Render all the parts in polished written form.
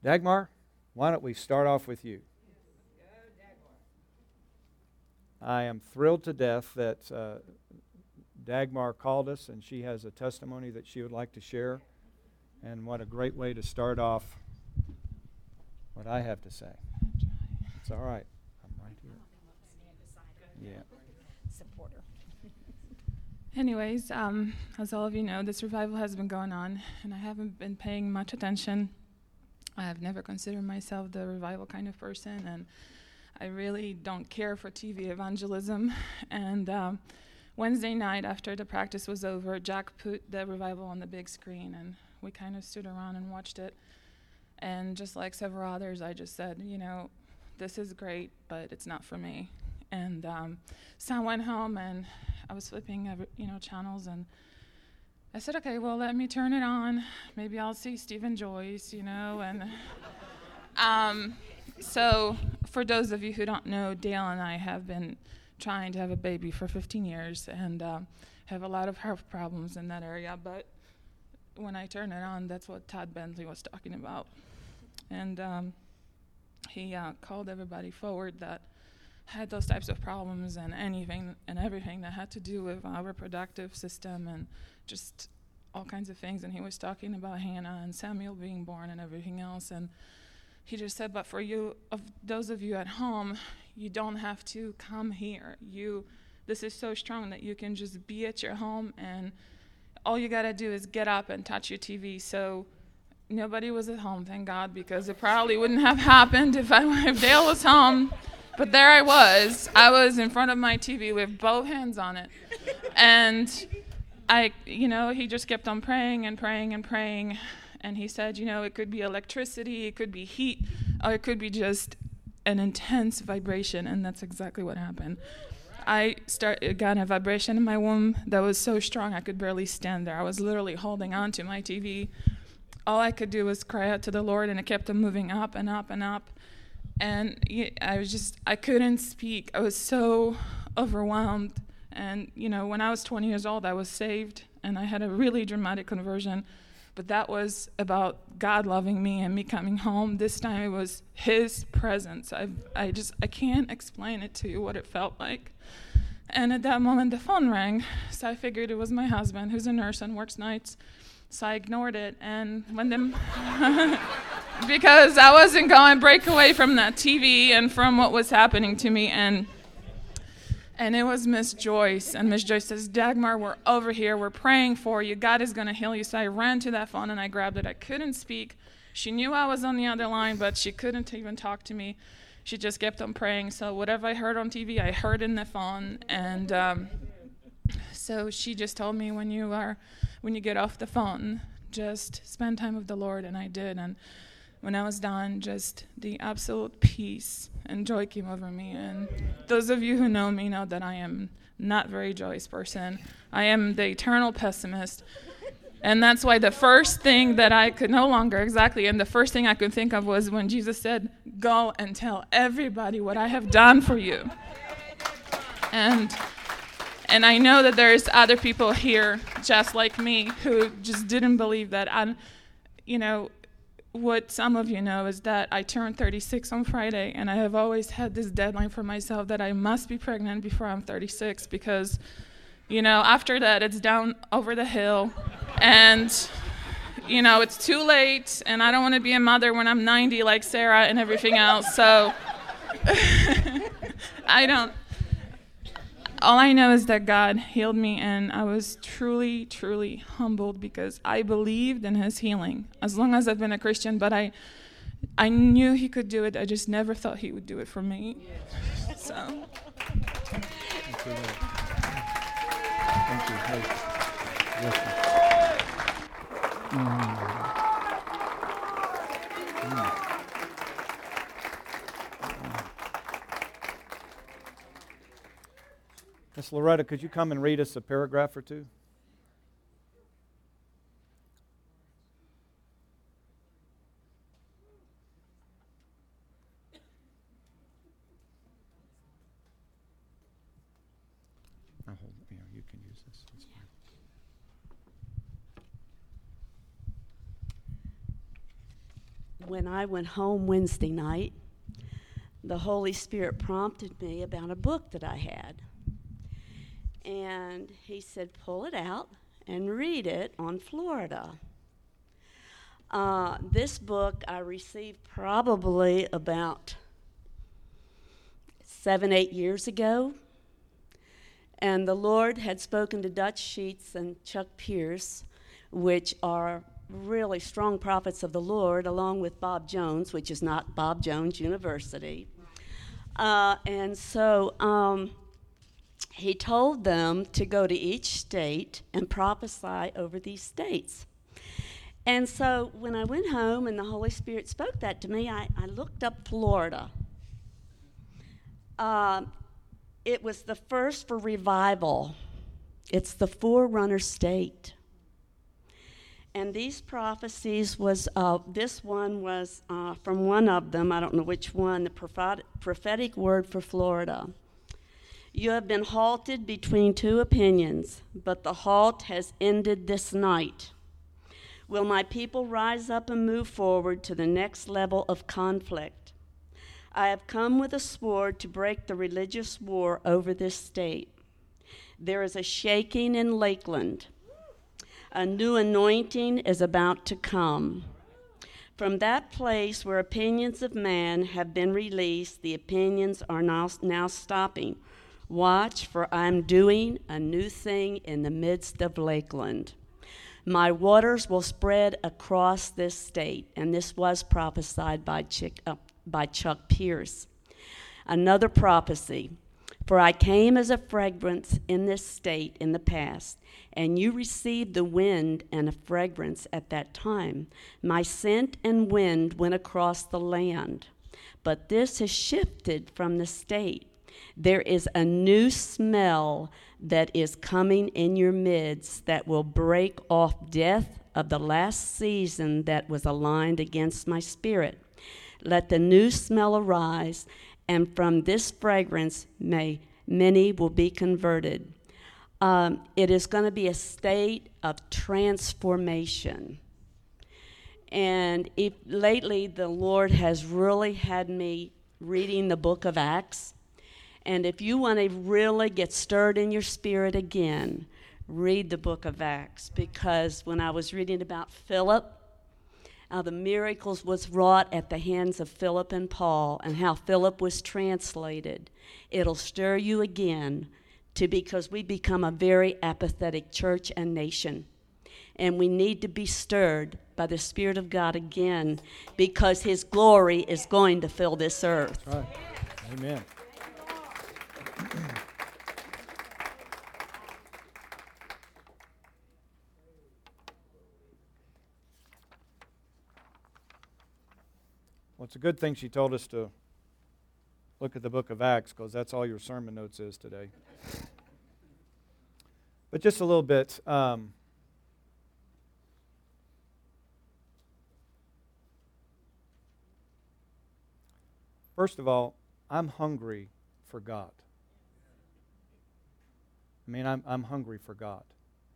Dagmar, why don't we start off with you? I am thrilled to death that Dagmar called us, and she has a testimony that she would like to share. And what a great way to start off what I have to say. It's all right. I'm right here. Yeah. Supporter. Anyways, as all of you know, this revival has been going on, and I haven't been paying much attention. I have never considered myself the revival kind of person, and I really don't care for TV evangelism. And Wednesday night, after the practice was over, Jack put the revival on the big screen, and we kind of stood around and watched it. And just like several others, I just said, this is great, but it's not for me. And so I went home, and I was flipping, channels, and I said, okay, well, let me turn it on. Maybe I'll see Stephen Joyce, and so for those of you who don't know, Dale and I have been trying to have a baby for 15 years and have a lot of health problems in that area. But when I turned it on, that's what Todd Bentley was talking about. And he called everybody forward that had those types of problems and anything and everything that had to do with our reproductive system and just all kinds of things. And he was talking about Hannah and Samuel being born and everything else. And he just said, but for you, those of you at home, you don't have to come here. This is so strong that you can just be at your home, and all you got to do is get up and touch your TV. So nobody was at home, thank God, because it probably wouldn't have happened if Dale was home. But there I was in front of my TV with both hands on it. And he just kept on praying and praying and praying. And he said, it could be electricity, it could be heat, or it could be just an intense vibration. And that's exactly what happened. I got a vibration in my womb that was so strong I could barely stand there. I was literally holding on to my TV. All I could do was cry out to the Lord, and it kept on moving up and up and up. And I couldn't speak. I was so overwhelmed. And, when I was 20 years old, I was saved, and I had a really dramatic conversion. But that was about God loving me and me coming home. This time it was His presence. I can't explain it to you what it felt like. And at that moment, the phone rang. So I figured it was my husband, who's a nurse and works nights. So I ignored it, and because I wasn't going to break away from that TV and from what was happening to me. And it was Miss Joyce. And Miss Joyce says, Dagmar, we're over here. We're praying for you. God is going to heal you. So I ran to that phone, and I grabbed it. I couldn't speak. She knew I was on the other line, but she couldn't even talk to me. She just kept on praying. So whatever I heard on TV, I heard in the phone. And so she just told me, when you get off the phone, just spend time with the Lord. And I did. And when I was done, just the absolute peace and joy came over me. And those of you who know me know that I am not a very joyous person. I am the eternal pessimist. And that's why the first thing that I could no longer exactly, and the first thing I could think of was when Jesus said, go and tell everybody what I have done for you. And I know that there's other people here just like me who just didn't believe that. What some of you know is that I turned 36 on Friday, and I have always had this deadline for myself that I must be pregnant before I'm 36 because, after that it's down over the hill, and, it's too late, and I don't want to be a mother when I'm 90 like Sarah and everything else, so all I know is that God healed me, and I was truly, truly humbled because I believed in His healing as long as I've been a Christian, but I knew He could do it. I just never thought He would do it for me. So. Thank you. Hey. Miss Loretta, could you come and read us a paragraph or two? You can use this. That's fine. when I went home Wednesday night, the Holy Spirit prompted me about a book that I had. And he said, pull it out and read it on Florida. This book I received probably about 7-8 years ago. And the Lord had spoken to Dutch Sheets and Chuck Pierce, which are really strong prophets of the Lord, along with Bob Jones, which is not Bob Jones University. And so he told them to go to each state and prophesy over these states. And so when I went home and the Holy Spirit spoke that to me, I looked up Florida. It was the first for revival. It's the forerunner state. And these prophecies was, this one was from one of them, I don't know which one, the prophetic word for Florida. You have been halted between two opinions, but the halt has ended this night. Will my people rise up and move forward to the next level of conflict? I have come with a sword to break the religious war over this state. There is a shaking in Lakeland. A new anointing is about to come. From that place where opinions of man have been released, the opinions are now stopping. Watch, for I'm doing a new thing in the midst of Lakeland. My waters will spread across this state, and this was prophesied by Chuck Pierce. Another prophecy, for I came as a fragrance in this state in the past, and you received the wind and a fragrance at that time. My scent and wind went across the land, but this has shifted from the state. There is a new smell that is coming in your midst that will break off death of the last season that was aligned against my spirit. Let the new smell arise, and from this fragrance many will be converted. It is going to be a state of transformation. And lately the Lord has really had me reading the book of Acts. And if you want to really get stirred in your spirit again, read the book of Acts. Because when I was reading about Philip, how the miracles was wrought at the hands of Philip and Paul, and how Philip was translated, it'll stir you again because we become a very apathetic church and nation. And we need to be stirred by the Spirit of God again, because his glory is going to fill this earth. That's right. Amen. Well, it's a good thing she told us to look at the book of Acts, because that's all your sermon notes is today. But just a little bit. First of all, I'm hungry for God. I mean, I'm hungry for God.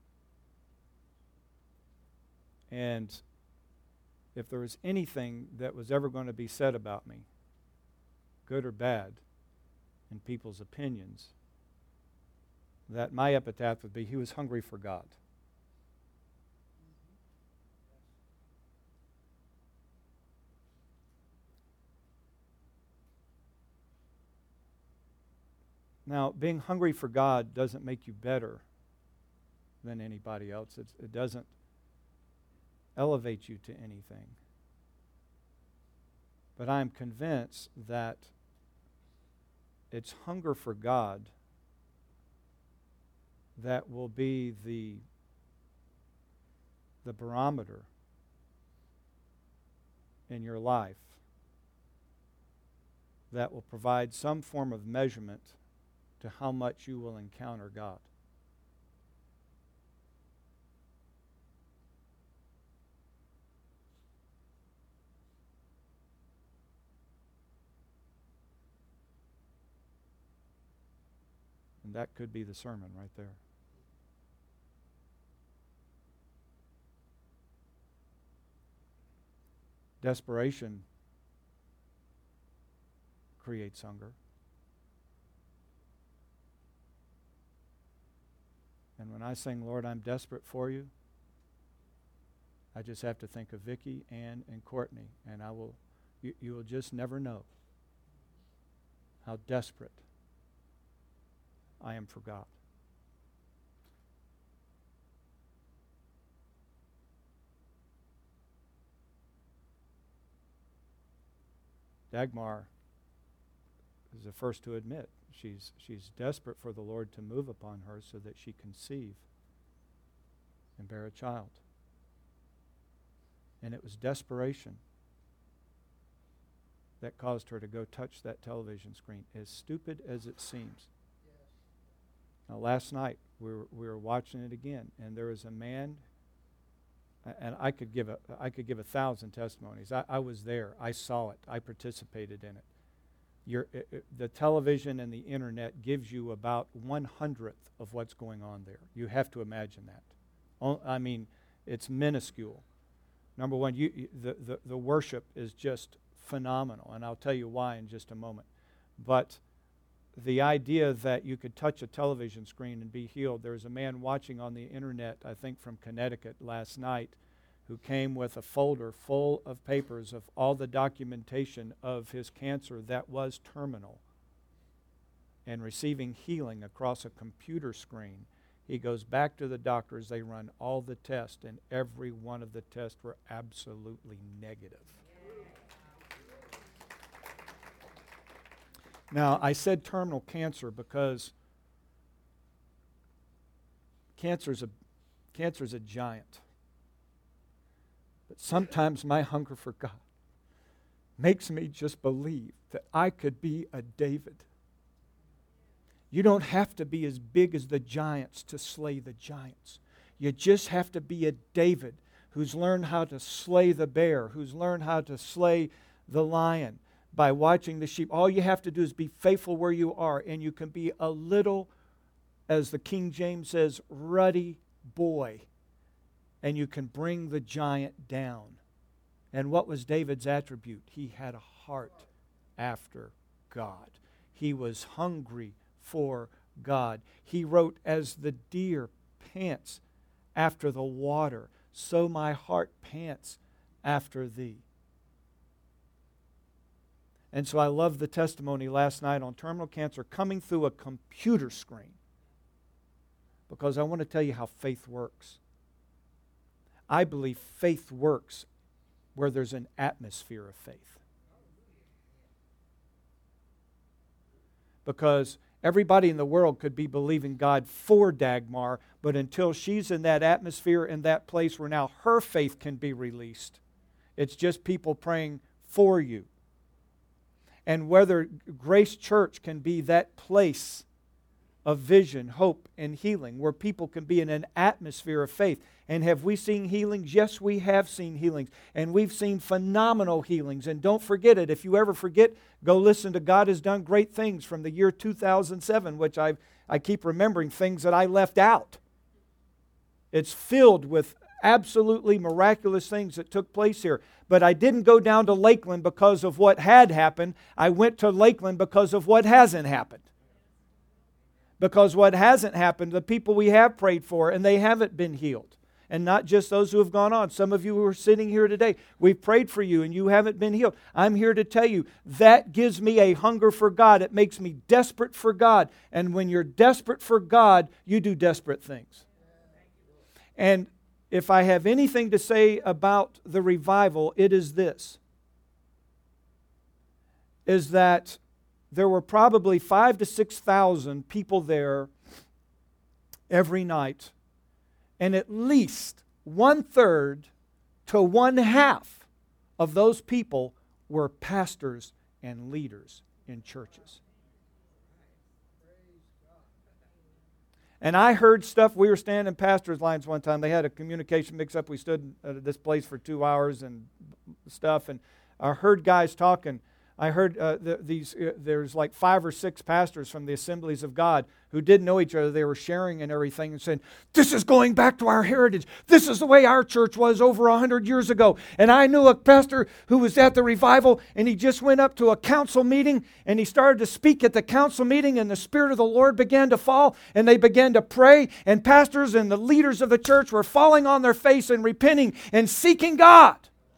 And if there was anything that was ever going to be said about me, good or bad, in people's opinions, that my epitaph would be, he was hungry for God. Now, being hungry for God doesn't make you better than anybody else. It doesn't elevate you to anything. But I'm convinced that it's hunger for God that will be the barometer in your life that will provide some form of measurement to how much you will encounter God. And that could be the sermon right there. Desperation creates hunger. And when I sing, Lord, I'm desperate for you, I just have to think of Vicki, Ann, and Courtney, and you will just never know how desperate I am for God. Dagmar is the first to admit she's desperate for the Lord to move upon her so that she conceive and bear a child. And it was desperation that caused her to go touch that television screen, as stupid as it seems. Now, last night we were watching it again, and there was a man, and I could give 1,000 testimonies. I was there. I saw it. I participated in it. The television and the internet gives you about 1/100th of what's going on there. You have to imagine that. I mean, it's minuscule. Number one, the worship is just phenomenal, and I'll tell you why in just a moment. But the idea that you could touch a television screen and be healed. There was a man watching on the internet, I think from Connecticut last night, who came with a folder full of papers of all the documentation of his cancer that was terminal and receiving healing across a computer screen. He goes back to the doctors, they run all the tests, and every one of the tests were absolutely negative. Now, I said terminal cancer because cancer's a giant. But sometimes my hunger for God makes me just believe that I could be a David. You don't have to be as big as the giants to slay the giants. You just have to be a David who's learned how to slay the bear, who's learned how to slay the lion by watching the sheep. All you have to do is be faithful where you are, and you can be a little, as the King James says, ruddy boy, and you can bring the giant down. And what was David's attribute? He had a heart after God. He was hungry for God. He wrote, as the deer pants after the water, so my heart pants after thee. And so I love the testimony last night on terminal cancer coming through a computer screen, because I want to tell you how faith works. I believe faith works where there's an atmosphere of faith. Because everybody in the world could be believing God for Dagmar, but until she's in that atmosphere, in that place where now her faith can be released, it's just people praying for you. And whether Grace Church can be that place of vision, hope, and healing, where people can be in an atmosphere of faith. And have we seen healings? Yes, we have seen healings. And we've seen phenomenal healings. And don't forget it. If you ever forget, go listen to God Has Done Great Things from the year 2007, which I keep remembering things that I left out. It's filled with absolutely miraculous things that took place here. But I didn't go down to Lakeland because of what had happened. I went to Lakeland because of what hasn't happened. Because what hasn't happened, the people we have prayed for, and they haven't been healed. And not just those who have gone on. Some of you who are sitting here today, we've prayed for you and you haven't been healed. I'm here to tell you, that gives me a hunger for God. It makes me desperate for God. And when you're desperate for God, you do desperate things. And if I have anything to say about the revival, it is this. Is that there were probably 5,000 to 6,000 people there every night. And at least 1/3 to 1/2 of those people were pastors and leaders in churches. And I heard stuff. We were standing in pastors' lines one time. They had a communication mix-up. We stood at this place for 2 hours and stuff. And I heard guys talking I heard there's like 5 or 6 pastors from the Assemblies of God who didn't know each other. They were sharing and everything and saying, this is going back to our heritage. This is the way our church was over 100 years ago. And I knew a pastor who was at the revival, and he just went up to a council meeting, and he started to speak at the council meeting, and the Spirit of the Lord began to fall, and they began to pray, and pastors and the leaders of the church were falling on their face and repenting and seeking God.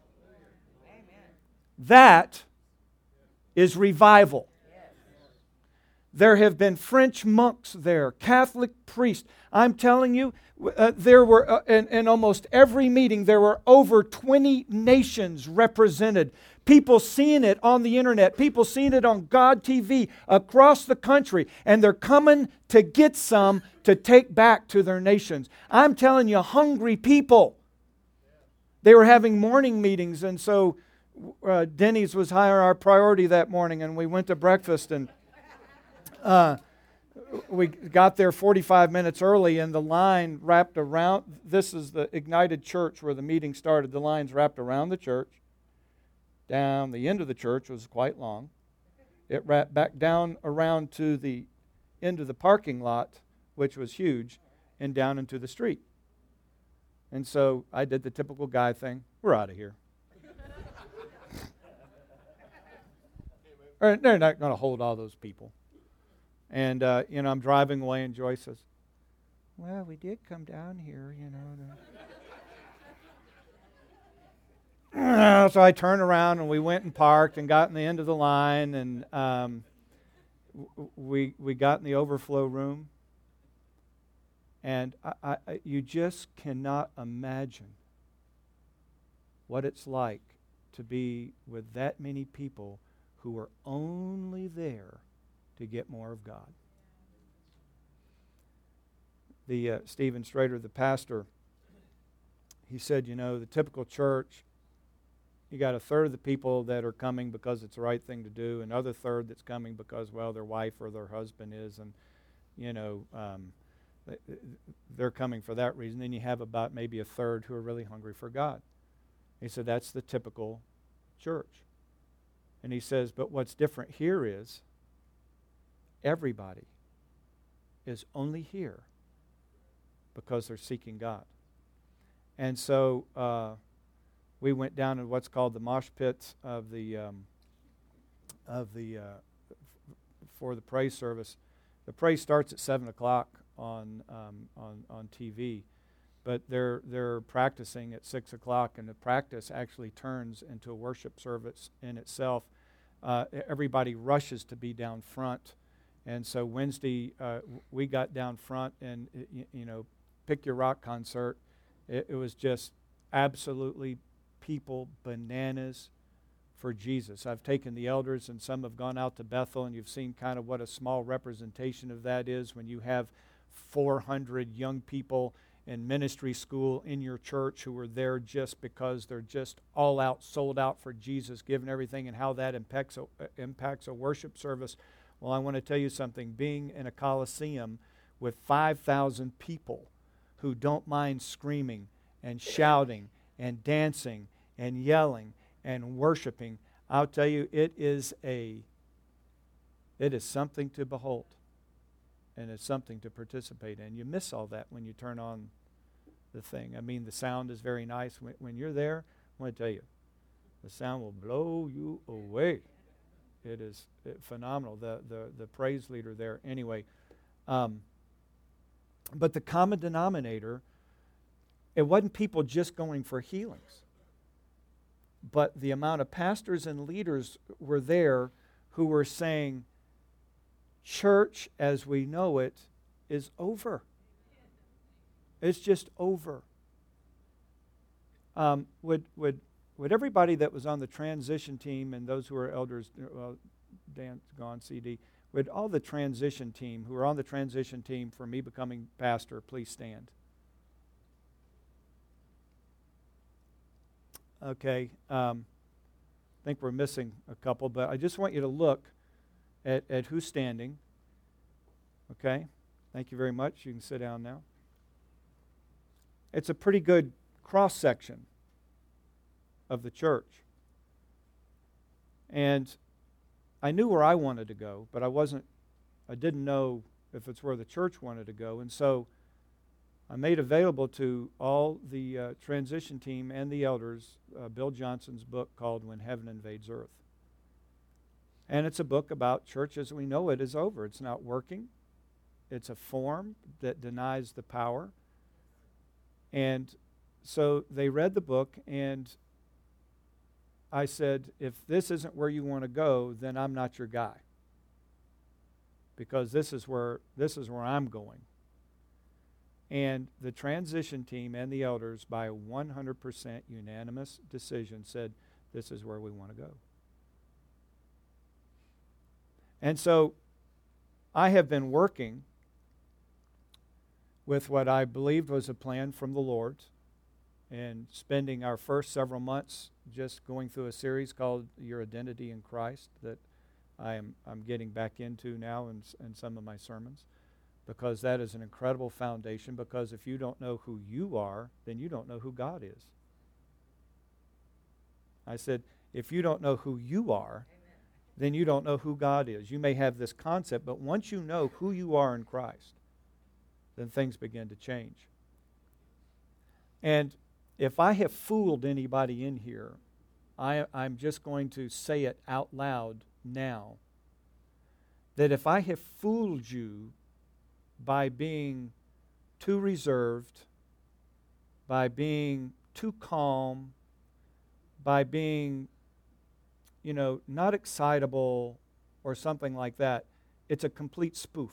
That is revival. There have been French monks there, Catholic priests. I'm telling you, there were, in almost every meeting, there were over 20 nations represented. People seeing it on the internet, people seeing it on God TV across the country, and they're coming to get some to take back to their nations. I'm telling you, hungry people. They were having morning meetings, and so Denny's was higher our priority that morning, and we went to breakfast, and we got there 45 minutes early, and the line wrapped around. This is the Ignited Church where the meeting started. The line's wrapped around the church. Down the end of the church was quite long. It wrapped back down around to the end of the parking lot, which was huge, and down into the street. And so I did the typical guy thing. We're out of here. They're not going to hold all those people. And, I'm driving away, and Joyce says, well, we did come down here, So I turned around, and we went and parked and got in the end of the line, and we got in the overflow room. And you just cannot imagine what it's like to be with that many people who are only there to get more of God. The Stephen Strader, the pastor, he said, the typical church, you got a third of the people that are coming because it's the right thing to do, another third that's coming because, well, their wife or their husband is, and, they're coming for that reason. Then you have about maybe a third who are really hungry for God. He said that's the typical church. And he says, but what's different here is everybody is only here because they're seeking God. And so we went down to what's called the mosh pits of the for the praise service. The praise starts at 7:00 on TV, but they're practicing at 6:00, and the practice actually turns into a worship service in itself. Everybody rushes to be down front, and so Wednesday we got down front, and Pick Your Rock concert. It was just absolutely people bananas for Jesus. I've taken the elders, and some have gone out to Bethel, and you've seen kind of what a small representation of that is when you have 400 young people in ministry school in your church who are there just because they're just all out, sold out for Jesus, giving everything, and how that impacts a worship service. Well, I want to tell you something. Being in a coliseum with 5,000 people who don't mind screaming and shouting and dancing and yelling and worshiping, I'll tell you, it is something to behold. And it's something to participate in. You miss all that when you turn on the thing. I mean, the sound is very nice. When you're there, I want to tell you, the sound will blow you away. It is phenomenal. The praise leader there. Anyway, but the common denominator, it wasn't people just going for healings. But the amount of pastors and leaders were there who were saying, church as we know it is over. It's just over. Would everybody that was on the transition team and those who are elders, well, Dan's gone, CD, would all the transition team who are on the transition team for me becoming pastor, please stand. Okay. I think we're missing a couple, but I just want you to look at who's standing. Okay? Thank you very much. You can sit down now. It's a pretty good cross-section of the church. And I knew where I wanted to go, but I didn't know if it's where the church wanted to go. And so I made available to all the transition team and the elders Bill Johnson's book called When Heaven Invades Earth. And it's a book about church as we know it is over. It's not working. It's a form that denies the power. And so they read the book, and I said, if this isn't where you want to go, then I'm not your guy. Because this is where I'm going. And the transition team and the elders, by a 100% unanimous decision, said, this is where we want to go. And so I have been working with what I believed was a plan from the Lord, and spending our first several months just going through a series called Your Identity in Christ that I'm getting back into now in some of my sermons, because that is an incredible foundation, because if you don't know who you are, then you don't know who God is. I said, if you don't know who you are, then you don't know who God is. You may have this concept, but once you know who you are in Christ, then things begin to change. And if I have fooled anybody in here, I'm just going to say it out loud now, that if I have fooled you by being too reserved, by being too calm, by being, not excitable or something like that, it's a complete spoof.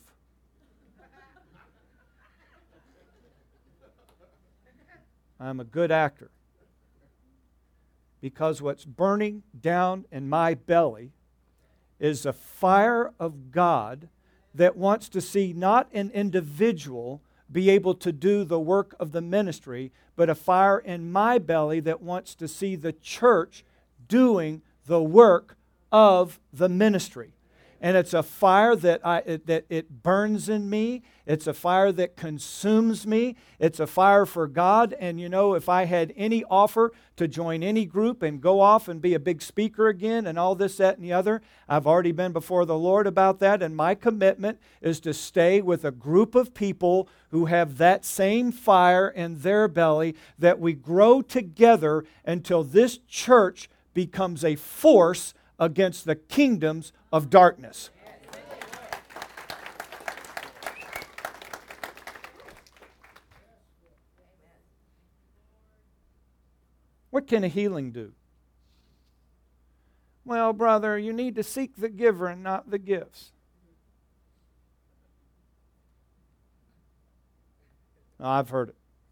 I'm a good actor. Because what's burning down in my belly is a fire of God that wants to see not an individual be able to do the work of the ministry, but a fire in my belly that wants to see the church doing the work of the ministry. And it's a fire that it burns in me. It's a fire that consumes me. It's a fire for God. And if I had any offer to join any group and go off and be a big speaker again and all this, that, and the other, I've already been before the Lord about that. And my commitment is to stay with a group of people who have that same fire in their belly, that we grow together until this church becomes a force against the kingdoms of darkness. What can a healing do? Well, brother, you need to seek the giver and not the gifts. I've heard it.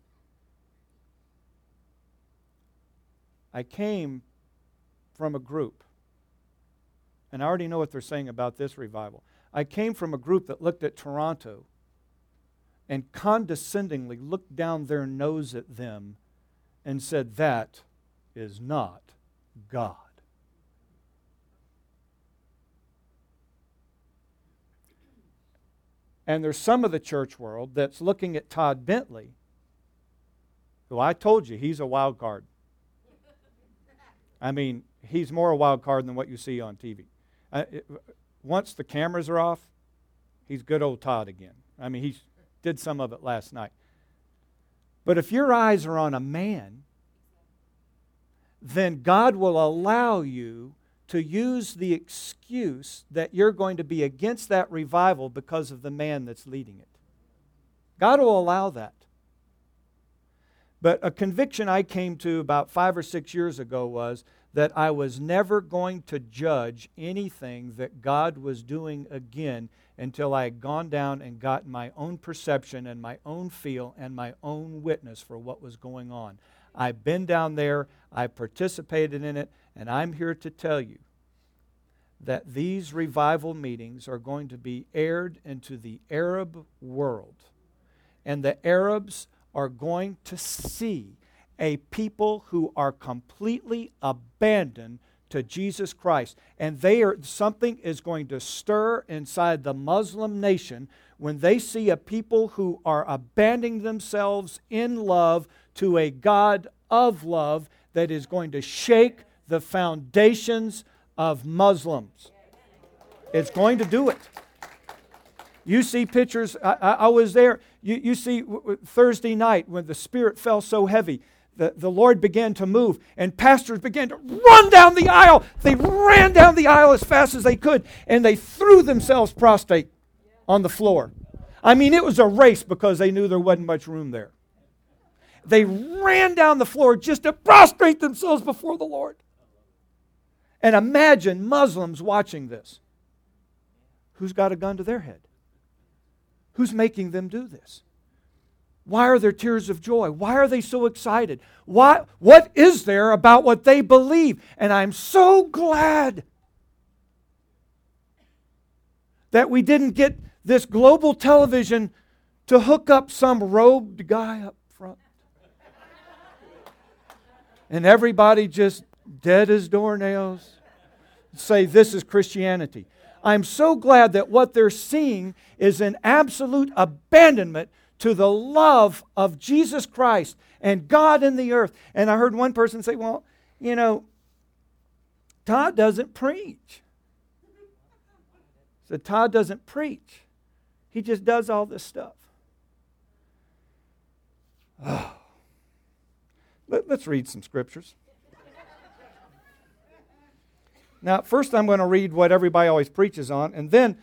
I came from a group, and I already know what they're saying about this revival. I came from a group that looked at Toronto and condescendingly looked down their nose at them and said, that is not God. And there's some of the church world that's looking at Todd Bentley, who I told you, he's a wild card. I mean, he's more a wild card than what you see on TV. Once the cameras are off, he's good old Todd again. I mean, he did some of it last night. But if your eyes are on a man, then God will allow you to use the excuse that you're going to be against that revival because of the man that's leading it. God will allow that. But a conviction I came to about 5 or 6 years ago was that I was never going to judge anything that God was doing again until I had gone down and gotten my own perception and my own feel and my own witness for what was going on. I've been down there, I participated in it, and I'm here to tell you that these revival meetings are going to be aired into the Arab world. And the Arabs are going to see a people who are completely abandoned to Jesus Christ. And something is going to stir inside the Muslim nation when they see a people who are abandoning themselves in love to a God of love that is going to shake the foundations of Muslims. It's going to do it. You see pictures. I was there. You see Thursday night when the Spirit fell so heavy, the Lord began to move, and pastors began to run down the aisle. They ran down the aisle as fast as they could, and they threw themselves prostrate on the floor. I mean, it was a race because they knew there wasn't much room there. They ran down the floor just to prostrate themselves before the Lord. And imagine Muslims watching this. Who's got a gun to their head? Who's making them do this? Why are there tears of joy? Why are they so excited? What is there about what they believe? And I'm so glad that we didn't get this global television to hook up some robed guy up front. And everybody just dead as doornails say this is Christianity. I'm so glad that what they're seeing is an absolute abandonment to the love of Jesus Christ and God in the earth. And I heard one person say, well, you know, Todd doesn't preach. So Todd doesn't preach. He just does all this stuff. Oh. Let's read some scriptures. Now, first I'm going to read what everybody always preaches on, and then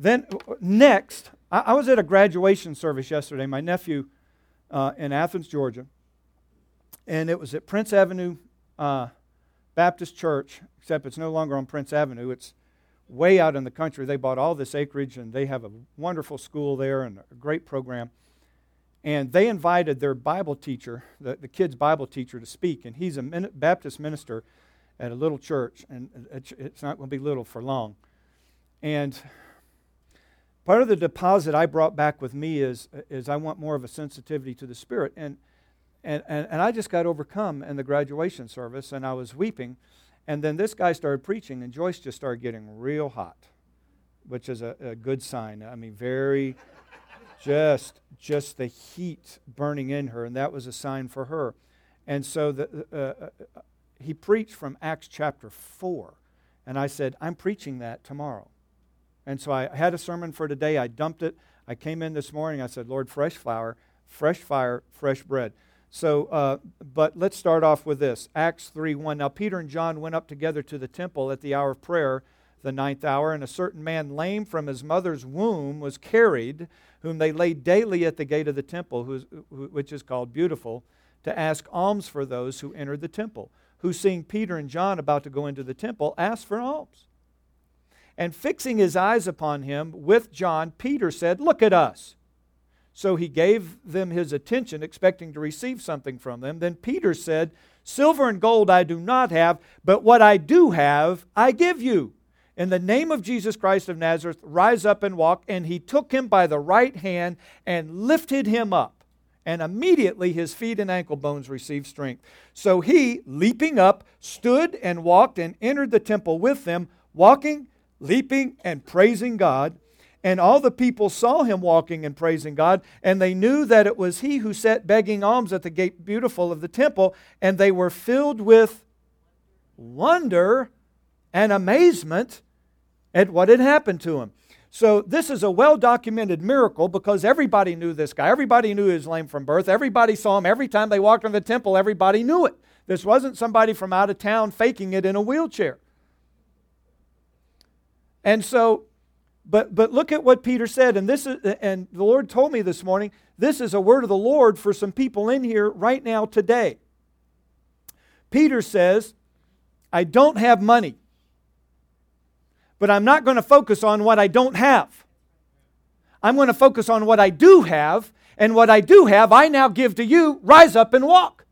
next, I was at a graduation service yesterday, my nephew in Athens, Georgia, and it was at Prince Avenue Baptist Church, except it's no longer on Prince Avenue. It's way out in the country. They bought all this acreage, and they have a wonderful school there and a great program. And they invited their Bible teacher, the kid's Bible teacher, to speak, and he's a Baptist minister at a little church, and it's not going to be little for long. And part of the deposit I brought back with me is I want more of a sensitivity to the Spirit. And I just got overcome in the graduation service, and I was weeping. And then this guy started preaching, and Joyce just started getting real hot, which is a good sign. I mean, very, just the heat burning in her, and that was a sign for her. And so he preached from Acts chapter 4. And I said, I'm preaching that tomorrow. And so I had a sermon for today. I dumped it. I came in this morning. I said, Lord, fresh flour, fresh fire, fresh bread. So, but let's start off with this. Acts 3:1. Now Peter and John went up together to the temple at the hour of prayer, the 9th hour, and a certain man lame from his mother's womb was carried, whom they laid daily at the gate of the temple, which is called Beautiful, to ask alms for those who entered the temple, who, seeing Peter and John about to go into the temple, asked for alms. And fixing his eyes upon him with John, Peter said, Look at us. So he gave them his attention, expecting to receive something from them. Then Peter said, Silver and gold I do not have, but what I do have, I give you. In the name of Jesus Christ of Nazareth, rise up and walk. And he took him by the right hand and lifted him up. And immediately his feet and ankle bones received strength. So he, leaping up, stood and walked and entered the temple with them, walking, leaping, and praising God. And all the people saw him walking and praising God, and they knew that it was he who sat begging alms at the gate Beautiful of the temple, and they were filled with wonder and amazement at what had happened to him. So this is a well-documented miracle because everybody knew this guy. Everybody knew he was lame from birth. Everybody saw him. Every time they walked in the temple, everybody knew it. This wasn't somebody from out of town faking it in a wheelchair. And so, but look at what Peter said, and the Lord told me this morning, this is a word of the Lord for some people in here right now today. Peter says, I don't have money. But I'm not going to focus on what I don't have. I'm going to focus on what I do have, and what I do have, I now give to you. Rise up and walk.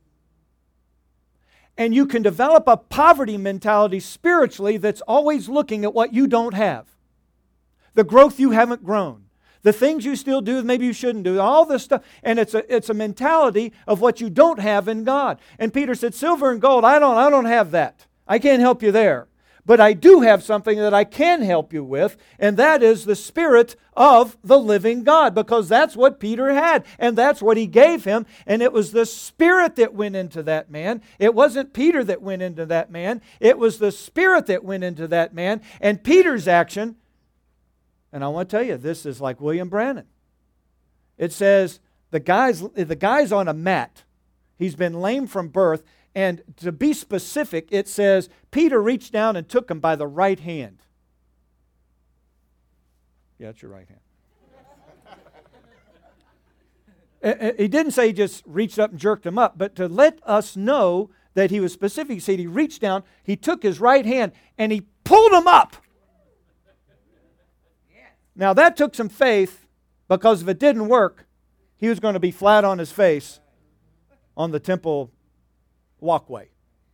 And you can develop a poverty mentality spiritually that's always looking at what you don't have. The growth you haven't grown. The things you still do, maybe you shouldn't do. All this stuff. And it's a mentality of what you don't have in God. And Peter said, silver and gold, I don't have that. I can't help you there. but I do have something that I can help you with, and that is the Spirit of the living God, because that's what Peter had, and that's what he gave him, and it was the Spirit that went into that man. It wasn't Peter that went into that man. It was the Spirit that went into that man, and Peter's action, and I want to tell you, this is like William Branham. It says, the guy's on a mat. He's been lame from birth. And to be specific, it says, Peter reached down and took him by the right hand. Yeah, it's your right hand. He didn't say he just reached up and jerked him up, but to let us know that he was specific, he said he reached down, he took his right hand, and he pulled him up. Now that took some faith, because if it didn't work, he was going to be flat on his face on the temple walkway.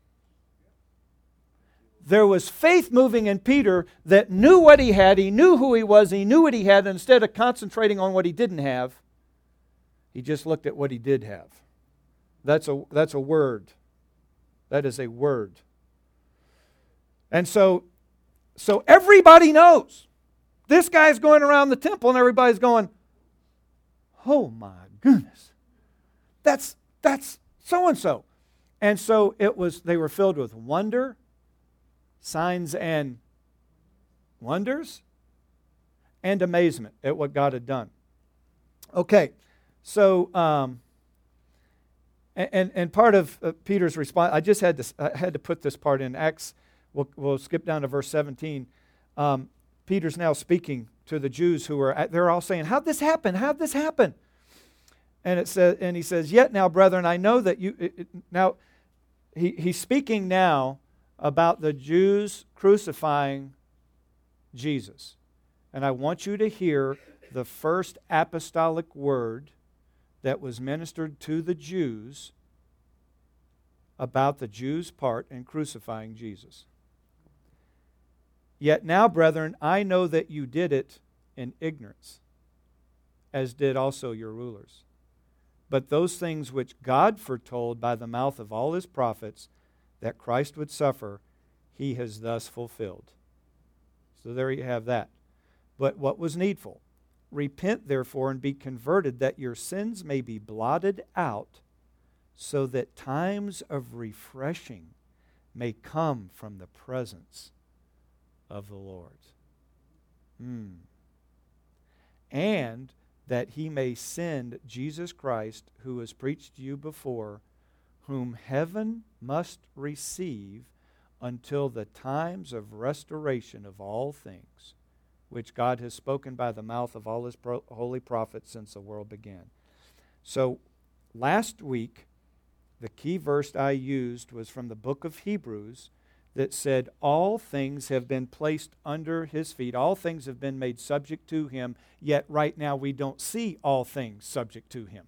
There was faith moving in Peter that knew what he had, he knew who he was, he knew what he had, and instead of concentrating on what he didn't have, he just looked at what he did have. That's a word. That is a word. And so everybody knows. This guy's going around the temple and everybody's going, oh my goodness. That's so-and-so. And so they were filled with wonder, signs and wonders, and amazement at what God had done. Okay, so and part of Peter's response, I had to put this part in Acts. We'll skip down to verse 17. Peter's now speaking to the Jews they're all saying, "How'd this happen? How'd this happen?" And he says, "Yet now, brethren, I know that you." Now, he's speaking now about the Jews crucifying Jesus, and I want you to hear the first apostolic word that was ministered to the Jews about the Jews' part in crucifying Jesus. "Yet now, brethren, I know that you did it in ignorance, as did also your rulers. But those things which God foretold by the mouth of all his prophets that Christ would suffer, he has thus fulfilled." So there you have that. "But what was needful? Repent therefore and be converted, that your sins may be blotted out, so that times of refreshing may come from the presence of the Lord. And that he may send Jesus Christ, who was preached to you before, whom heaven must receive until the times of restoration of all things, which God has spoken by the mouth of all his holy prophets since the world began." So last week, the key verse I used was from the book of Hebrews, that said, all things have been placed under his feet. All things have been made subject to him, yet right now we don't see all things subject to him.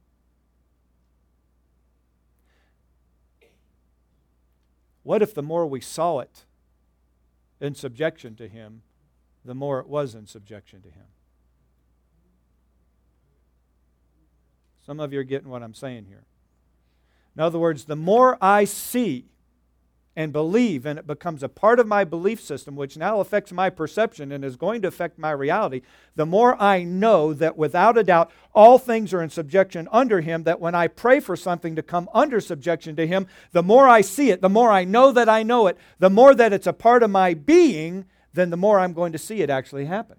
What if the more we saw it in subjection to him, the more it was in subjection to him? Some of you are getting what I'm saying here. In other words, the more I see and believe, and it becomes a part of my belief system, which now affects my perception and is going to affect my reality, the more I know that without a doubt all things are in subjection under him, that when I pray for something to come under subjection to him, the more I see it, the more I know it, the more that it's a part of my being, then the more I'm going to see it actually happen.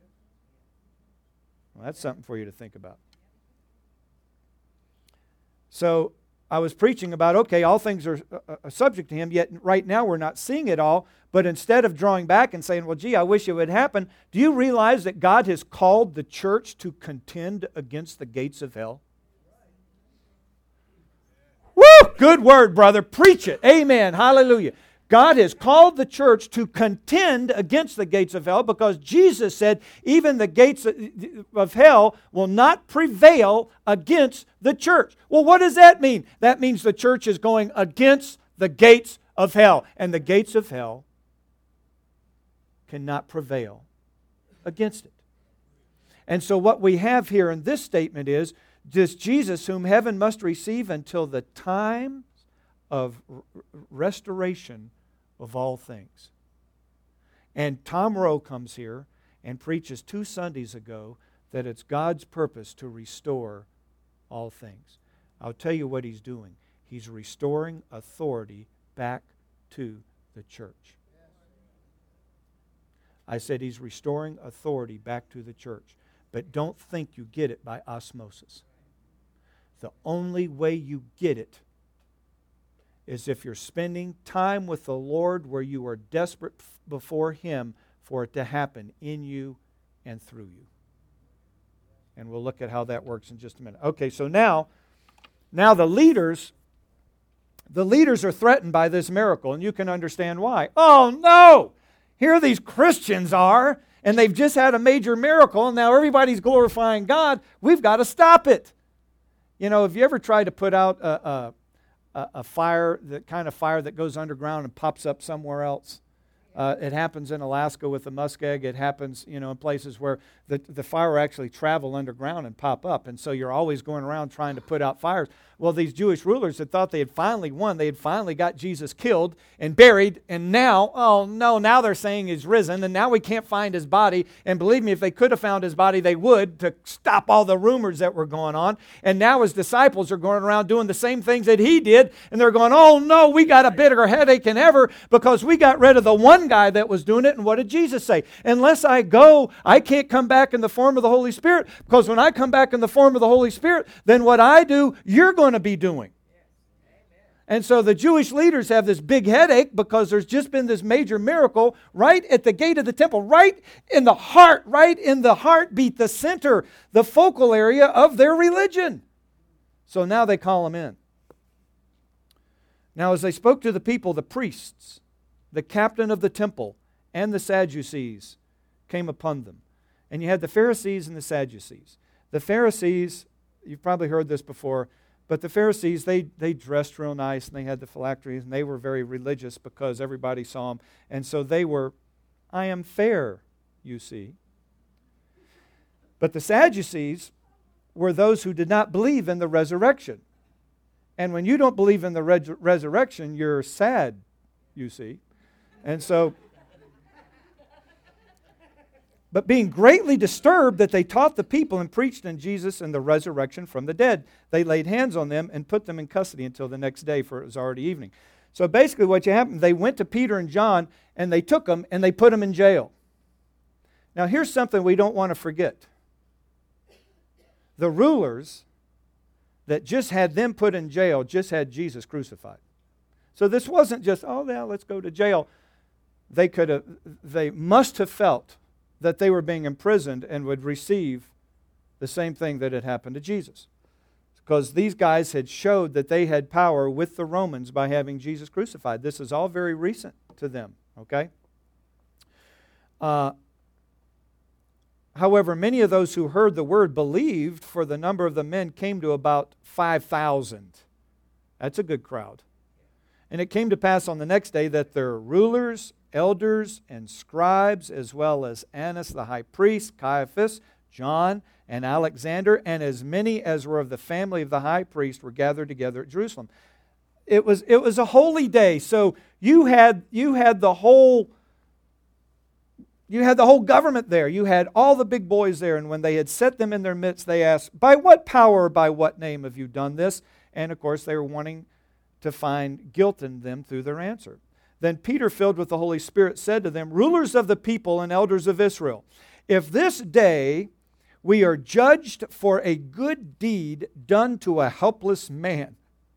Well, that's something for you to think about. So I was preaching about, okay, all things are subject to him, yet right now we're not seeing it all. But instead of drawing back and saying, well, gee, I wish it would happen, do you realize that God has called the church to contend against the gates of hell? Woo! Good word, brother. Preach it. Amen. Hallelujah. God has called the church to contend against the gates of hell, because Jesus said even the gates of hell will not prevail against the church. Well, what does that mean? That means the church is going against the gates of hell. And the gates of hell cannot prevail against it. And so what we have here in this statement is this Jesus whom heaven must receive until the time of restoration of all things. And Tom Rowe comes here and preaches 2 Sundays ago that it's God's purpose to restore all things. I'll tell you what he's doing. He's restoring authority back to the church. I said he's restoring authority back to the church. But don't think you get it by osmosis. The only way you get it is if you're spending time with the Lord where you are desperate before Him for it to happen in you and through you. And we'll look at how that works in just a minute. Okay, so now the leaders are threatened by this miracle, and you can understand why. Oh no! Here these Christians are, and they've just had a major miracle, and now everybody's glorifying God. We've got to stop it. You know, have you ever tried to put out a fire, the kind of fire that goes underground and pops up somewhere else? It happens in Alaska with the muskeg. It happens, in places where the fire will actually travel underground and pop up. And so you're always going around trying to put out fires. Well, these Jewish rulers had thought they had finally won. They had finally got Jesus killed and buried. And now, oh no, now they're saying he's risen. And now we can't find his body. And believe me, if they could have found his body, they would, to stop all the rumors that were going on. And now his disciples are going around doing the same things that he did. And they're going, oh no, we got a bigger headache than ever because we got rid of the one guy that was doing it. And what did Jesus say? Unless I go, I can't come back in the form of the Holy Spirit, because when I come back in the form of the Holy Spirit, then what I do, you're going to be doing. And so the Jewish leaders have this big headache because there's just been this major miracle right at the gate of the temple, right in the heart, right in the heartbeat, the center, the focal area of their religion. So now they call them in. Now as they spoke to the people, the priests, the captain of the temple, and the Sadducees came upon them. And you had the Pharisees and the Sadducees. The Pharisees, you've probably heard this before, but the Pharisees, they dressed real nice, and they had the phylacteries, and they were very religious because everybody saw them. And so they were, I am fair, you see. But the Sadducees were those who did not believe in the resurrection. And when you don't believe in the resurrection, you're sad, you see. And so, but being greatly disturbed that they taught the people and preached in Jesus and the resurrection from the dead, they laid hands on them and put them in custody until the next day, for it was already evening. So basically what happened, they went to Peter and John and they took them and they put them in jail. Now here's something we don't want to forget. The rulers that just had them put in jail just had Jesus crucified. So this wasn't just, oh yeah, let's go to jail. They must have felt that they were being imprisoned and would receive the same thing that had happened to Jesus. Because these guys had showed that they had power with the Romans by having Jesus crucified. This is all very recent to them, okay? However, many of those who heard the word believed, for the number of the men came to about 5,000. That's a good crowd. And it came to pass on the next day that their rulers, elders, and scribes, as well as Annas the high priest, Caiaphas, John, and Alexander, and as many as were of the family of the high priest, were gathered together at Jerusalem. It was a holy day, so you had the whole government there. You had all the big boys there, and when they had set them in their midst, they asked, "By what power or by what name have you done this?" And of course, they were wanting to find guilt in them through their answer. Then Peter, filled with the Holy Spirit, said to them, "Rulers of the people and elders of Israel, if this day we are judged for a good deed done to a helpless man,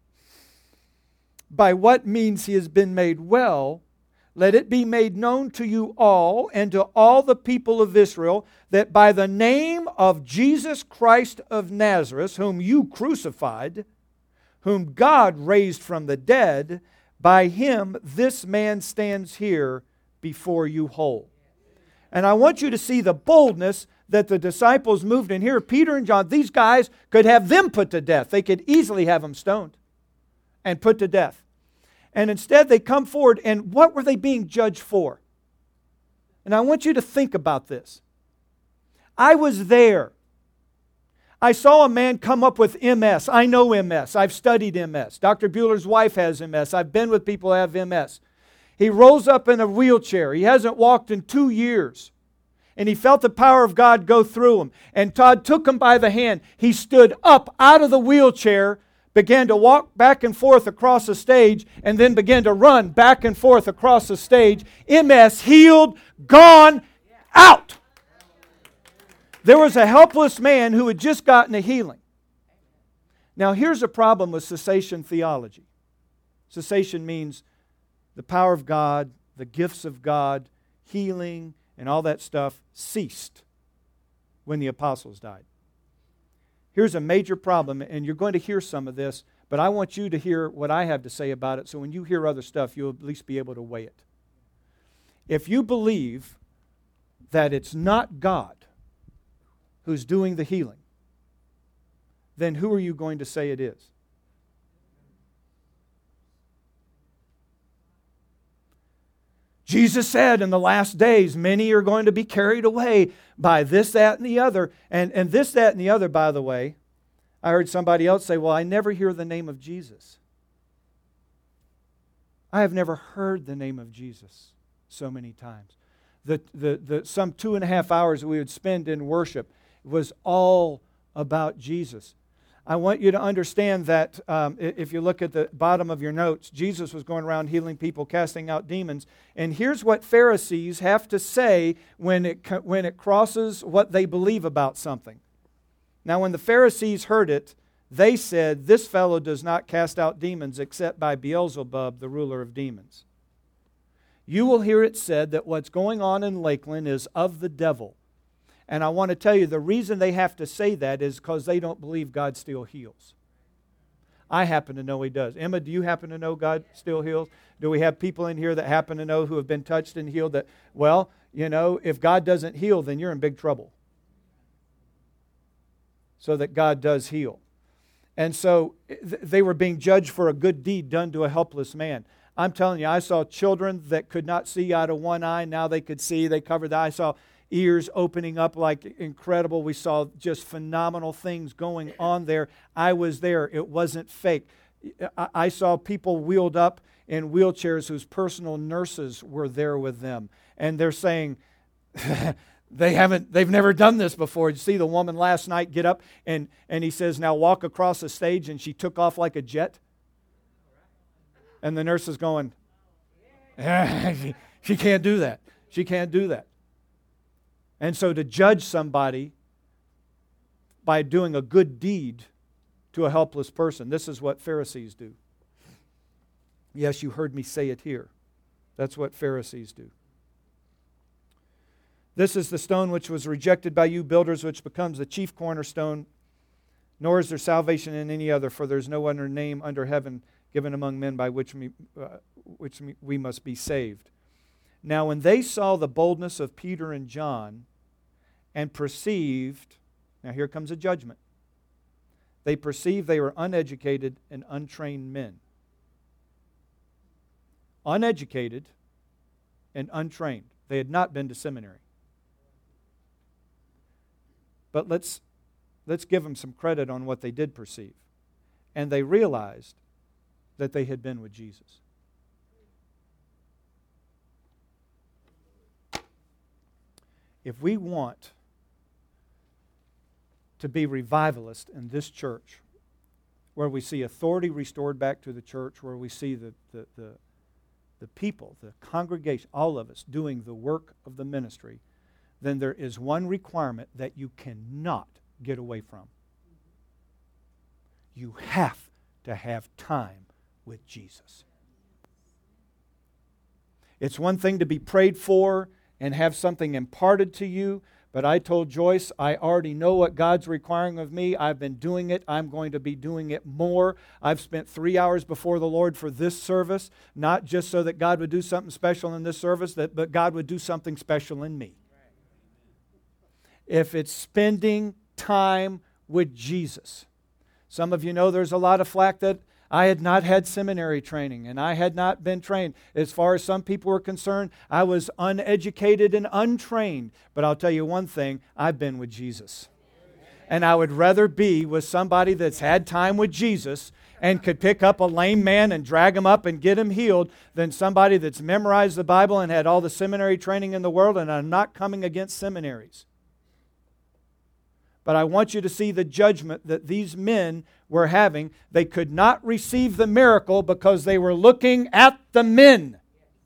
by what means he has been made well, let it be made known to you all and to all the people of Israel that by the name of Jesus Christ of Nazareth, whom you crucified, whom God raised from the dead, by him this man stands here before you whole." And I want you to see the boldness that the disciples moved in here. Peter and John, these guys could have them put to death. They could easily have them stoned and put to death. And instead they come forward, and what were they being judged for? And I want you to think about this. I was there. I saw a man come up with MS. I know MS. I've studied MS. Dr. Bueller's wife has MS. I've been with people who have MS. He rolls up in a wheelchair. He hasn't walked in 2 years. And he felt the power of God go through him. And Todd took him by the hand. He stood up out of the wheelchair, began to walk back and forth across the stage, and then began to run back and forth across the stage. MS healed, gone, out. There was a helpless man who had just gotten a healing. Now here's a problem with cessation theology. Cessation means the power of God, the gifts of God, healing, and all that stuff ceased when the apostles died. Here's a major problem, and you're going to hear some of this, but I want you to hear what I have to say about it, so when you hear other stuff, you'll at least be able to weigh it. If you believe that it's not God who's doing the healing, then who are you going to say it is? Jesus said in the last days, many are going to be carried away by this, that, and the other. And this, that, and the other, by the way, I heard somebody else say, well, I never hear the name of Jesus. I have never heard the name of Jesus so many times. The some 2.5 hours we would spend in worship was all about Jesus. I want you to understand that if you look at the bottom of your notes, Jesus was going around healing people, casting out demons. And here's what Pharisees have to say when it crosses what they believe about something. Now, when the Pharisees heard it, they said, this fellow does not cast out demons except by Beelzebub, the ruler of demons. You will hear it said that what's going on in Lakeland is of the devil. And I want to tell you, the reason they have to say that is because they don't believe God still heals. I happen to know He does. Emma, do you happen to know God still heals? Do we have people in here that happen to know who have been touched and healed that, well, you know, if God doesn't heal, then you're in big trouble. So that God does heal. And so they were being judged for a good deed done to a helpless man. I'm telling you, I saw children that could not see out of one eye. Now they could see. They covered the eye. I saw ears opening up like incredible. We saw just phenomenal things going on there. I was there. It wasn't fake. I saw people wheeled up in wheelchairs whose personal nurses were there with them. And they're saying, they've never done this before. You see the woman last night get up and he says, now walk across the stage, and she took off like a jet. And the nurse is going, she can't do that. She can't do that. And so to judge somebody by doing a good deed to a helpless person, this is what Pharisees do. Yes, you heard me say it here. That's what Pharisees do. This is the stone which was rejected by you builders, which becomes the chief cornerstone. Nor is there salvation in any other, for there is no other name under heaven given among men by which we must be saved. Now when they saw the boldness of Peter and John and perceived, now here comes a judgment. They perceived they were uneducated and untrained men. Uneducated and untrained. They had not been to seminary. But let's give them some credit on what they did perceive. And they realized that they had been with Jesus. If we want to be revivalist in this church, where we see authority restored back to the church, where we see the people, the congregation, all of us doing the work of the ministry, then there is one requirement that you cannot get away from. You have to have time with Jesus. It's one thing to be prayed for and have something imparted to you, but I told Joyce, I already know what God's requiring of me. I've been doing it. I'm going to be doing it more. I've spent 3 hours before the Lord for this service, not just so that God would do something special in this service, but God would do something special in me. If it's spending time with Jesus. Some of you know there's a lot of flack that I had not had seminary training and I had not been trained. As far as some people were concerned, I was uneducated and untrained. But I'll tell you one thing, I've been with Jesus. And I would rather be with somebody that's had time with Jesus and could pick up a lame man and drag him up and get him healed than somebody that's memorized the Bible and had all the seminary training in the world. And I'm not coming against seminaries. But I want you to see the judgment that these men were having. They could not receive the miracle because they were looking at the men.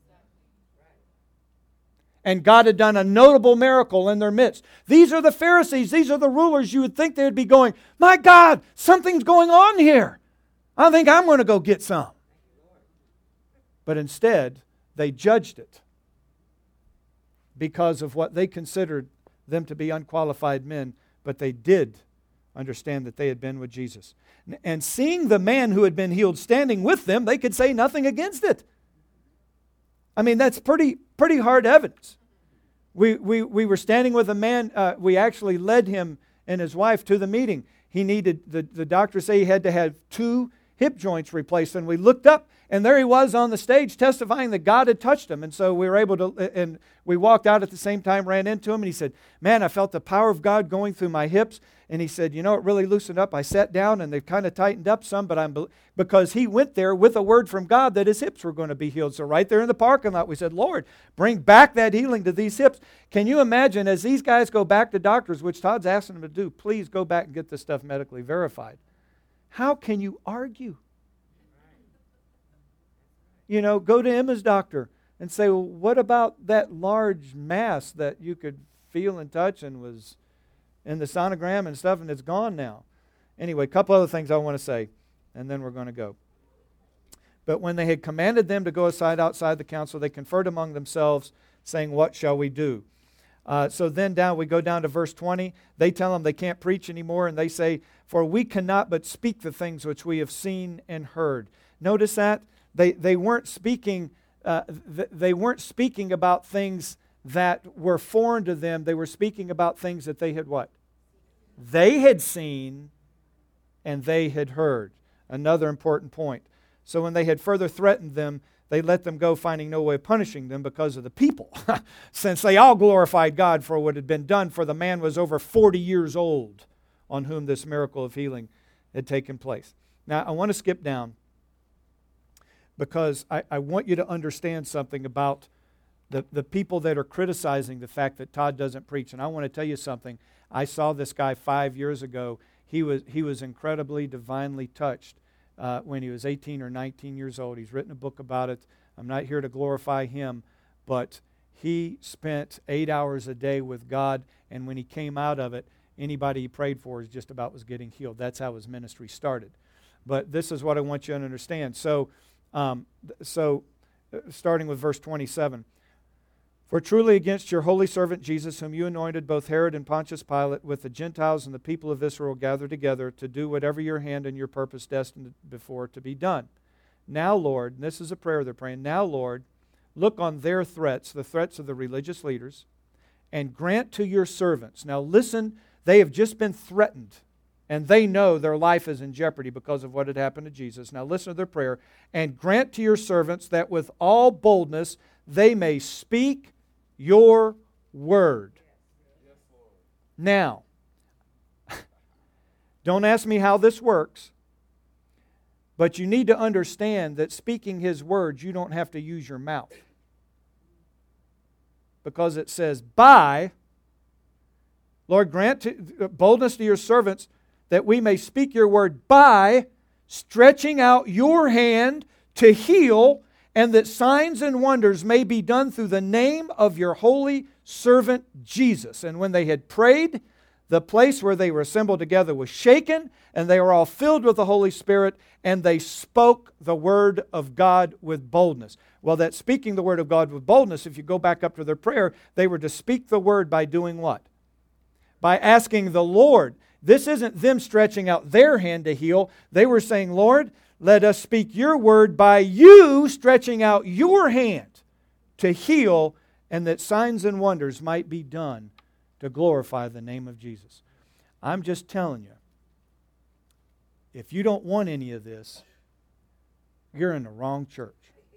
And God had done a notable miracle in their midst. These are the Pharisees. These are the rulers. You would think they would be going, my God, something's going on here. I think I'm going to go get some. But instead, they judged it because of what they considered them to be unqualified men. But they did understand that they had been with Jesus. And seeing the man who had been healed standing with them, they could say nothing against it. I mean, that's pretty hard evidence. We were standing with a man. We actually led him and his wife to the meeting. He needed, the doctor said he had to have 2 hip joints replaced. And we looked up, and there he was on the stage testifying that God had touched him. And so we were able to, and we walked out at the same time, ran into him, and he said, man, I felt the power of God going through my hips. And he said, you know, it really loosened up. I sat down, and they've kind of tightened up some, but because he went there with a word from God that his hips were going to be healed. So right there in the parking lot, we said, Lord, bring back that healing to these hips. Can you imagine, as these guys go back to doctors, which Todd's asking them to do, please go back and get this stuff medically verified. How can you argue? You know, go to Emma's doctor and say, well, what about that large mass that you could feel and touch and was in the sonogram and stuff, and it's gone now? Anyway, a couple other things I want to say, and then we're going to go. But when they had commanded them to go aside outside the council, they conferred among themselves, saying, what shall we do? So then we go down to verse 20. They tell them they can't preach anymore, and they say, for we cannot but speak the things which we have seen and heard. Notice that? They weren't speaking. They weren't speaking about things that were foreign to them. They were speaking about things that they had what? They had seen and they had heard. Another important point. So when they had further threatened them, they let them go, finding no way of punishing them because of the people, since they all glorified God for what had been done, for the man was over 40 years old on whom this miracle of healing had taken place. Now, I want to skip down because I want you to understand something about the people that are criticizing the fact that Todd doesn't preach. And I want to tell you something. I saw this guy 5 years ago. He was incredibly divinely touched when he was 18 or 19 years old. He's written a book about it. I'm not here to glorify him, but he spent 8 hours a day with God, and when he came out of it, anybody he prayed for just about was getting healed. That's how his ministry started. But this is what I want you to understand. So starting with verse 27. For truly against your holy servant Jesus, whom you anointed, both Herod and Pontius Pilate, with the Gentiles and the people of Israel gathered together to do whatever your hand and your purpose destined before to be done. Now, Lord, and this is a prayer they're praying, now, Lord, look on their threats, the threats of the religious leaders, and grant to your servants. Now listen, they have just been threatened, and they know their life is in jeopardy because of what had happened to Jesus. Now listen to their prayer. And grant to your servants that with all boldness they may speak your word. Now, don't ask me how this works, but you need to understand that speaking His words, you don't have to use your mouth. Because it says, Lord, grant boldness to your servants that we may speak your word by stretching out your hand to heal, and that signs and wonders may be done through the name of your holy servant Jesus. And when they had prayed, the place where they were assembled together was shaken, and they were all filled with the Holy Spirit, and they spoke the word of God with boldness. Well, that speaking the word of God with boldness, if you go back up to their prayer, they were to speak the word by doing what? By asking the Lord. This isn't them stretching out their hand to heal. They were saying, Lord, let us speak your word by you stretching out your hand to heal, and that signs and wonders might be done to glorify the name of Jesus. I'm just telling you, if you don't want any of this, you're in the wrong church.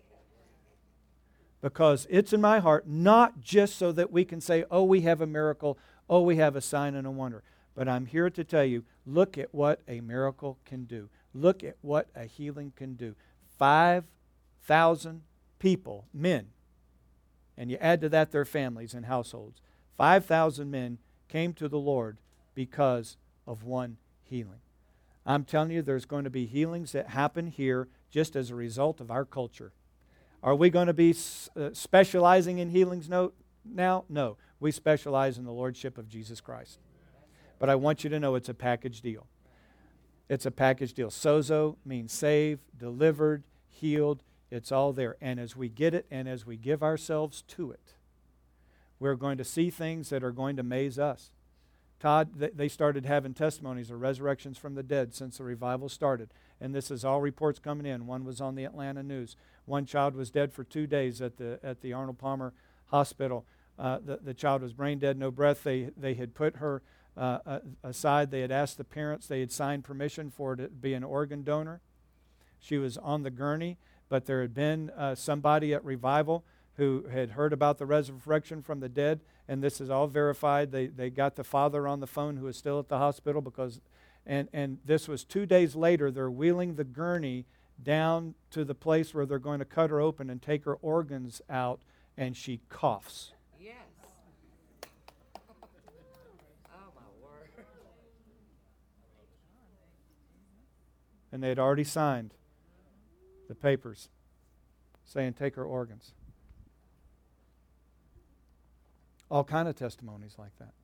Because it's in my heart, not just so that we can say, oh, we have a miracle, oh, we have a sign and a wonder, But I'm here to tell you, look at what a miracle can do. Look at what a healing can do. 5,000 people, men, and you add to that their families and households. 5,000 men came to the Lord because of one healing. I'm telling you, there's going to be healings that happen here just as a result of our culture. Are we going to be specializing in healings now? No. We specialize in the Lordship of Jesus Christ. But I want you to know it's a package deal. It's a package deal. Sozo means saved, delivered, healed. It's all there. And as we get it and as we give ourselves to it, we're going to see things that are going to amaze us. Todd, they started having testimonies of resurrections from the dead since the revival started. And this is all reports coming in. One was on the Atlanta News. One child was dead for 2 days at the Arnold Palmer Hospital. The child was brain dead, no breath. They had put her aside. They had asked the parents. They had signed permission for her to be an organ donor. She was on the gurney, but there had been somebody at revival who had heard about the resurrection from the dead, and this is all verified. They got the father on the phone who was still at the hospital because, and this was 2 days later. They're wheeling the gurney down to the place where they're going to cut her open and take her organs out, and she coughs. Yes. Oh, my word. And they had already signed the papers saying take her organs. All kind of testimonies like that.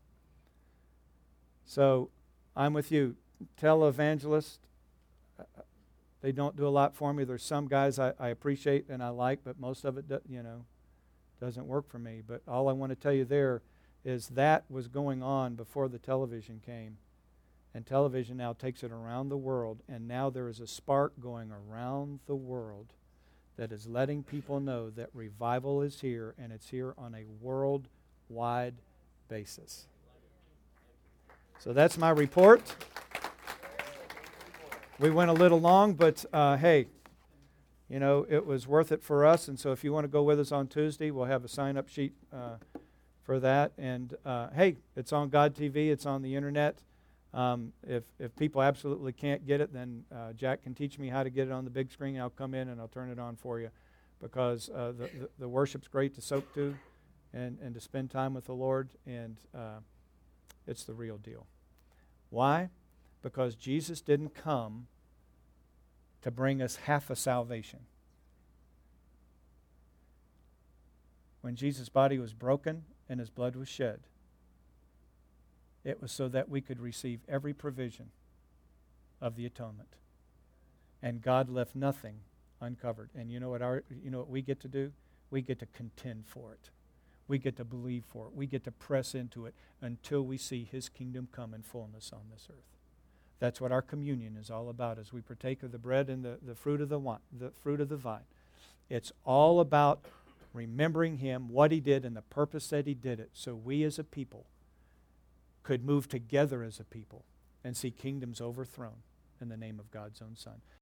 So I'm with you. Televangelists, they don't do a lot for me. There's some guys I appreciate and I like, but most of it, doesn't work for me. But all I want to tell you there is that was going on before the television came. And television now takes it around the world. And now there is a spark going around the world that is letting people know that revival is here, and it's here on a worldwide basis. So that's my report. We went a little long, but hey, it was worth it for us. And so if you want to go with us on Tuesday, we'll have a sign-up sheet for that. And hey, it's on God TV. It's on the internet. If people absolutely can't get it, then Jack can teach me how to get it on the big screen. I'll come in and I'll turn it on for you, because the worship's great to soak to and to spend time with the Lord, and it's the real deal. Why? Because Jesus didn't come to bring us half a salvation. When Jesus' body was broken and his blood was shed, it was so that we could receive every provision of the atonement. And God left nothing uncovered. And you know what we get to do? We get to contend for it. We get to believe for it. We get to press into it until we see his kingdom come in fullness on this earth. That's what our communion is all about, as we partake of the bread and the fruit of the wine, the fruit of the vine. It's all about remembering him, what he did, and the purpose that he did it, so we as a people could move together as a people and see kingdoms overthrown in the name of God's own Son.